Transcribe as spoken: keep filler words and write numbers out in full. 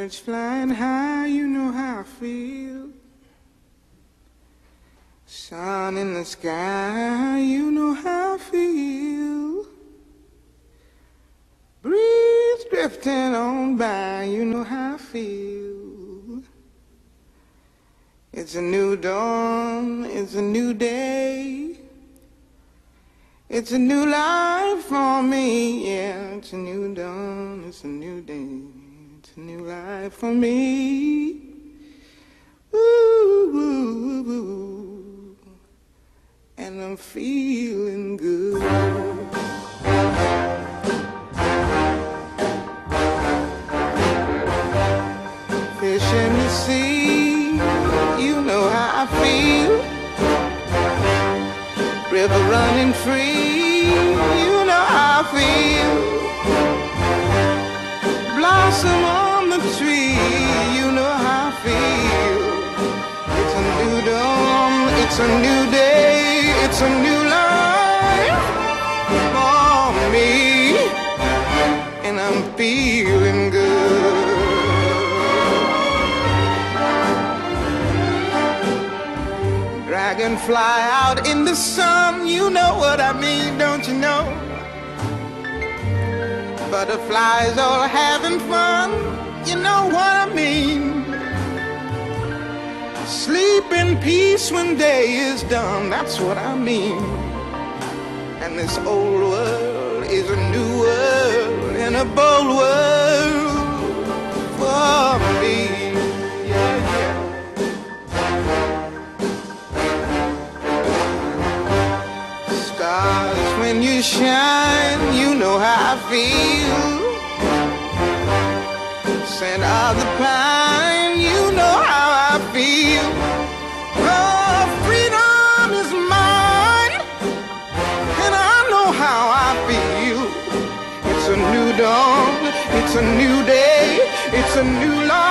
Birds flying high, you know how I feel. Sun in the sky, you know how I feel. Breeze drifting on by, you know how I feel. It's a new dawn, it's a new day. It's a new life for me, yeah. It's a new dawn, it's a new day. It's a new life for me. Ooh, ooh, ooh. And I'm feeling good. Fish in the sea, you know how I feel. River running free, you know how I feel. Blossom on the tree, you know how I feel. It's a new dawn, it's a new day, it's a new life for me, and I'm feeling good. Dragonfly out in the sun, you know what I mean, don't you know? Butterflies all having fun, you know what I mean. Sleep in peace when day is done, that's what I mean. And this old world is a new world, and a bold world for me. Yeah, yeah. Stars, when you shine, you know how I feel. Scent of the pine, you know how I feel. Oh, freedom is mine, and I know how I feel. It's a new dawn, it's a new day, it's a new life.